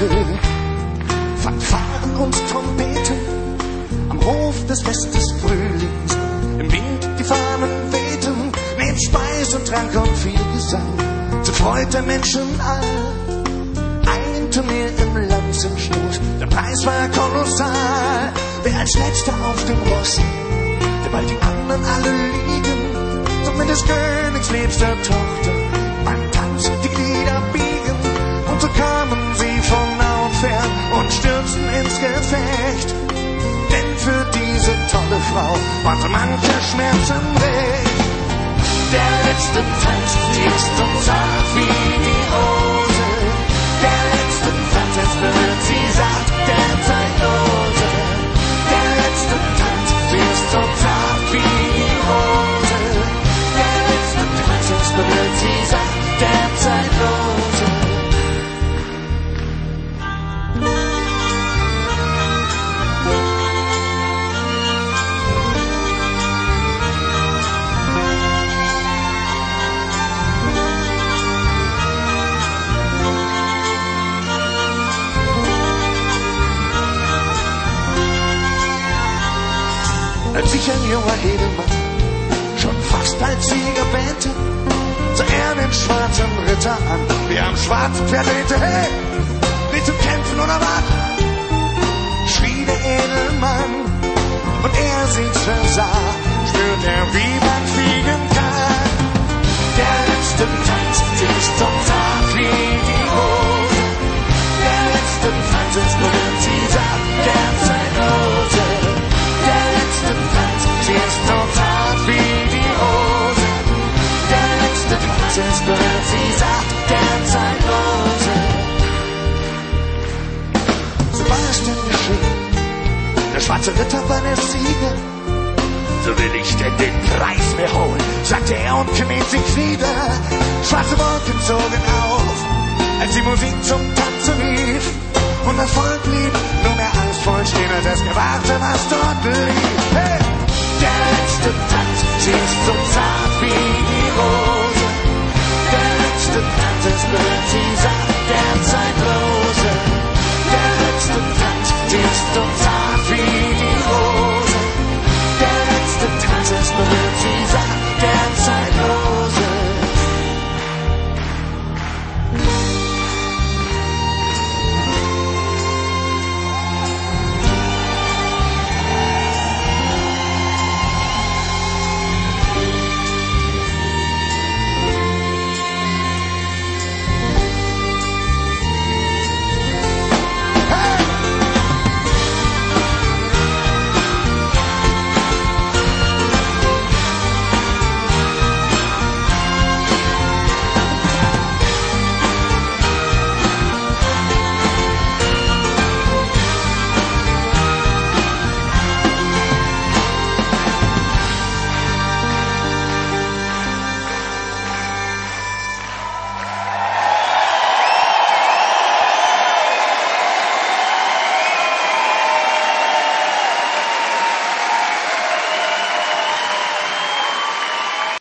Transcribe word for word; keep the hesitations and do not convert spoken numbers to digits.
Flöte, Fanfaren und Trompeten am Hof des Festes Frühlings. Im Wind die Fahnen wehten, neben Speis und Trank und viel Gesang, zur Freude der Menschen all. Ein Turnier im Lanzenstoß, der Preis war kolossal. Wer als letzter auf dem Ross, der bald die anderen alle liegen, so mit des Königs liebster Tochter beim Tanz die Glieder biegen. Und so kamen sie von nah und fern und stürzten ins Gefecht. Denn für diese tolle Frau war so mancher Schmerzen weg. Der letzte Tanz, die ist so zart wie die Rose. Der letzte Tanz, jetzt berührt sie sacht der Zeitlose. Der letzte Tanz, die ist so zart wie die Rose. Der letzte Tanz, jetzt berührt sie sacht der Zeitlose. Als ich ein junger Edelmann, schon fast als Sieger wähnte, sah er den schwarzen Ritter an, der am schwarzen Pferd lehnte. Hey, willst du kämpfen oder warten? Schrie der Edelmann, und er sich's versah, spürt er, wie man fliegen kann. Der letzte Tanz, sie ist so zart wie die Rose. Der letzte Tanz, jetzt berührt sie sacht der Zeitlose. Der letzte Tanz, sie ist so zart wie die Rose. Der letzte Tanz, jetzt berührt sie sacht der Zeitlose. So war es denn geschehen, der schwarze Ritter war der Sieger. So will ich denn den Preis mir holen, sagte er und kniet sich wieder. Schwarze Wolken zogen auf, als die Musik zum Tanzen lief. Und das Volk blieb nur mehr angstvoll stehen, als es gewahrte, was dort lief. Hey! Der letzte Tanz, sie ist so zart